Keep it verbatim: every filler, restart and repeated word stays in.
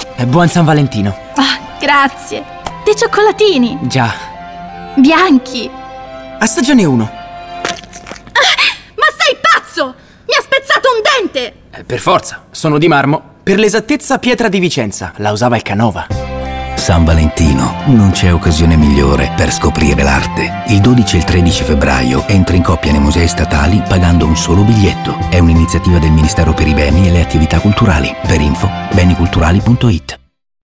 È buon San Valentino. Ah, grazie. Dei cioccolatini. Già. Bianchi. Assaggiane uno. Ah, ma sei pazzo! Mi ha spezzato un dente! Eh, per forza, sono di marmo. Per l'esattezza pietra di Vicenza. La usava il Canova. San Valentino, non c'è occasione migliore per scoprire l'arte. Il dodici e il tredici febbraio entra in coppia nei musei statali pagando un solo biglietto. È un'iniziativa del Ministero per i beni e le attività culturali. Per info, beniculturali punto it.